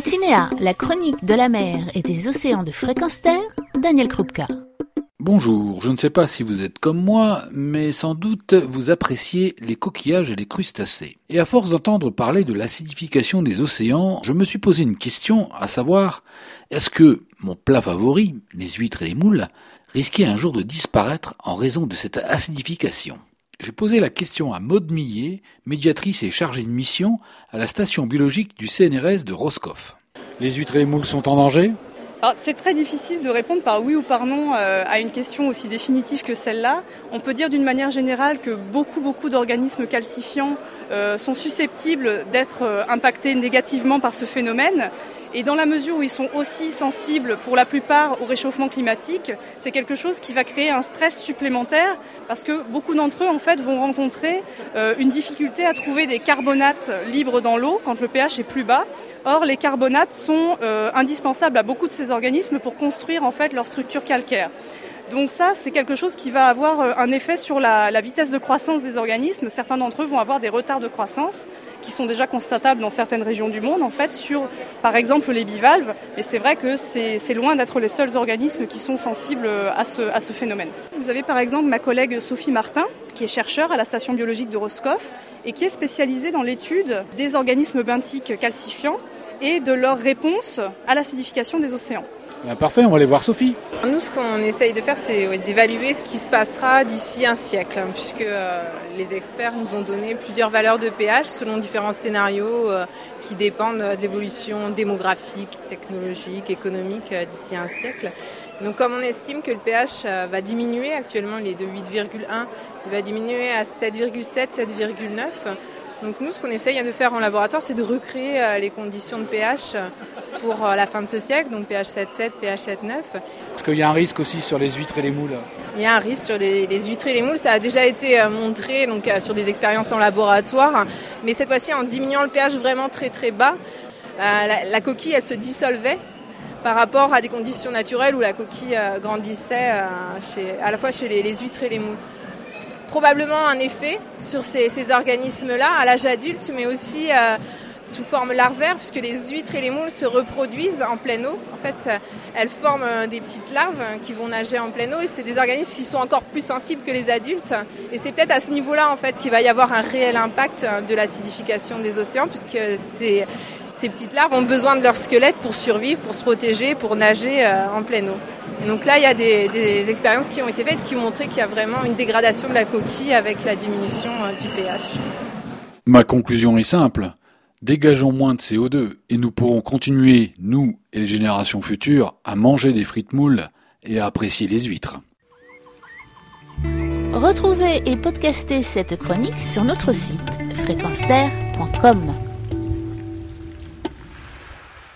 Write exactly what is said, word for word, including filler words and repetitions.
Continéa, la chronique de la mer et des océans de Fréquence Terre, Daniel Krupka. Bonjour, je ne sais pas si vous êtes comme moi, mais sans doute vous appréciez les coquillages et les crustacés. Et à force d'entendre parler de l'acidification des océans, je me suis posé une question, à savoir, est-ce que mon plat favori, les huîtres et les moules, risquait un jour de disparaître en raison de cette acidification ? J'ai posé la question à Maude Millet, médiatrice et chargée de mission à la station biologique du C N R S de Roscoff. Les huîtres et les moules sont en danger ? Alors, c'est très difficile de répondre par oui ou par non euh, à une question aussi définitive que celle-là. On peut dire d'une manière générale que beaucoup, beaucoup d'organismes calcifiants euh, sont susceptibles d'être euh, impactés négativement par ce phénomène. Et dans la mesure où ils sont aussi sensibles pour la plupart au réchauffement climatique, c'est quelque chose qui va créer un stress supplémentaire parce que beaucoup d'entre eux en fait vont rencontrer euh, une difficulté à trouver des carbonates libres dans l'eau quand le pH est plus bas. Or, les carbonates sont euh, indispensables à beaucoup de ces organismes pour construire en fait leur structure calcaire. Donc ça, c'est quelque chose qui va avoir un effet sur la, la vitesse de croissance des organismes. Certains d'entre eux vont avoir des retards de croissance qui sont déjà constatables dans certaines régions du monde, en fait, sur, par exemple, les bivalves. Mais c'est vrai que c'est, c'est loin d'être les seuls organismes qui sont sensibles à ce, à ce phénomène. Vous avez, par exemple, ma collègue Sophie Martin, qui est chercheure à la station biologique de Roscoff et qui est spécialisée dans l'étude des organismes benthiques calcifiants et de leur réponse à l'acidification des océans. Ben parfait, on va aller voir Sophie. Nous, ce qu'on essaye de faire, c'est ouais, d'évaluer ce qui se passera d'ici un siècle, hein, puisque euh, les experts nous ont donné plusieurs valeurs de pH selon différents scénarios euh, qui dépendent de l'évolution démographique, technologique, économique euh, d'ici un siècle. Donc, comme on estime que le pH euh, va diminuer, actuellement il est de huit virgule un, il va diminuer à sept virgule sept, sept virgule neuf. Donc nous, ce qu'on essaye de faire en laboratoire, c'est de recréer les conditions de pH pour la fin de ce siècle, donc pH sept virgule sept, pH sept virgule neuf. Est-ce qu'il y a un risque aussi sur les huîtres et les moules ? Il y a un risque sur les, les huîtres et les moules, ça a déjà été montré donc, sur des expériences en laboratoire, mais cette fois-ci en diminuant le pH vraiment très très bas, la, la coquille elle se dissolvait par rapport à des conditions naturelles où la coquille grandissait chez, à la fois chez les, les huîtres et les moules. Probablement un effet sur ces, ces organismes-là à l'âge adulte, mais aussi euh, sous forme larvaire, puisque les huîtres et les moules se reproduisent en pleine eau. En fait, elles forment des petites larves qui vont nager en pleine eau, et c'est des organismes qui sont encore plus sensibles que les adultes. Et c'est peut-être à ce niveau-là en fait qu'il va y avoir un réel impact de l'acidification des océans, puisque c'est Ces petites larves ont besoin de leur squelette pour survivre, pour se protéger, pour nager en pleine eau. Et donc là, il y a des, des expériences qui ont été faites qui montraient qu'il y a vraiment une dégradation de la coquille avec la diminution du pH. Ma conclusion est simple. Dégageons moins de C O deux et nous pourrons continuer, nous et les générations futures, à manger des frites moules et à apprécier les huîtres. Retrouvez et podcastez cette chronique sur notre site fréquence terre point com.